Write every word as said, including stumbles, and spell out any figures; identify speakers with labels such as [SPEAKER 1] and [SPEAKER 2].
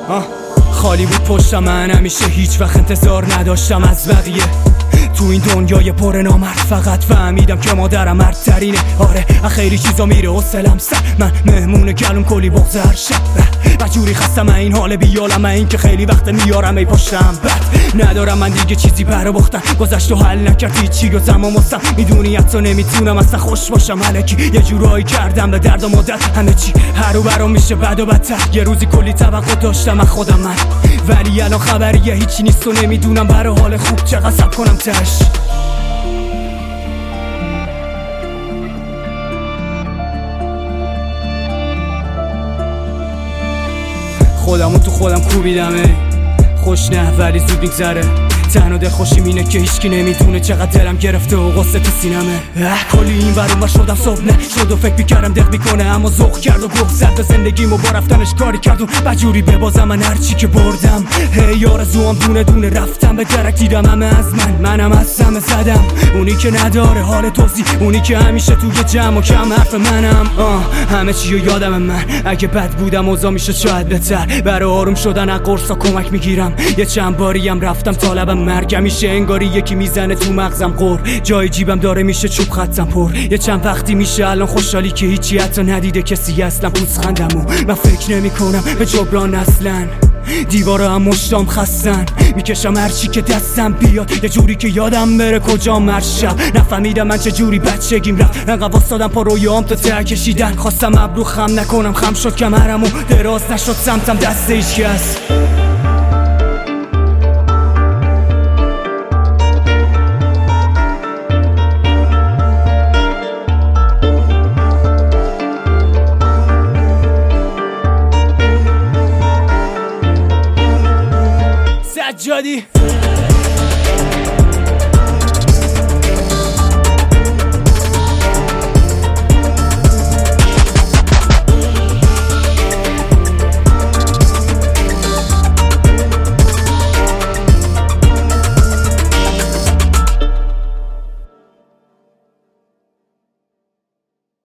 [SPEAKER 1] آه. خالی بود پشتم، من همیشه هیچ وقت انتظار نداشتم از بقیه. تو این دنیای پر نامرد فقط فهمیدم که مادرم مردترینه. آره خیلی چیزا میره حوصله‌ام سر، من مهمون گلوم کلی بغض هر شب. و جوری خستم این حال بیالم، این که خیلی وقت میارم ای پشتم بد. ندارم من دیگه چیزی برا باختن، گذشت و حل نکرد هیچی و زمان مستم. میدونی حتی نمیتونم اصلا خوش باشم، الکی یه جورایی کردم به درد و مدت. همه چی هر و برام میشه بد و بدتر. یه روزی کلی توقع داشتم از خودم من، ولی الان خبریه هیچی نیست و نمیدونم برای حال خوب چقدر صبر کنم تش. خودمو تو خودم کوبیدمه، خوش نه ولی زود میگذره. تنها دل خوشیم اینه که هیچکی نمیدونه چقدر دلم گرفته و غصه تو سینمه. کلی این ور اون ور شدم صبح شد و فکر میکردم دق میکنه، اما ذوق کرد و گفت زد به زندگیمو با رفتنش کاری کردون. بجوری ببازم من هرچی که بردم، هی آرزوام دونه دونه رفتم به درک. دیدم همه از من، منم از همه زدم. اونی که نداره حال توزی، اونی که همیشه توی جمع و کم حرف منم. آه همه چی رو یادم من، اگه بد بودم اوضاع میشه شاید بهتر. برای آروم شدن از قرصا کمک میگیرم، یه چند باریم رفتم طالبم مرگ. میشه انگاری یکی میزنه تو مغزم قور، جای جیبم داره میشه چوب خطم پر. یه چند وقتی میشه الان خوشحالی که هیچی حتی ندیده کسی اصلا پوزخندمو. من فکر نمی کنم به جبران اصلا، دیوارا هم مشتام خستن. میکشم هرچی که دستم بیاد، یه جوری که یادم بره کجام هر شب. نفهمیدم من چه جوری بچگیم رفت، انقدر واسادم پا رویام تا ته کشیدن. خواستم ابرو خم نکنم، خم شد کمرمو، دراز نشد سمتم دست هیچ کس. سجادی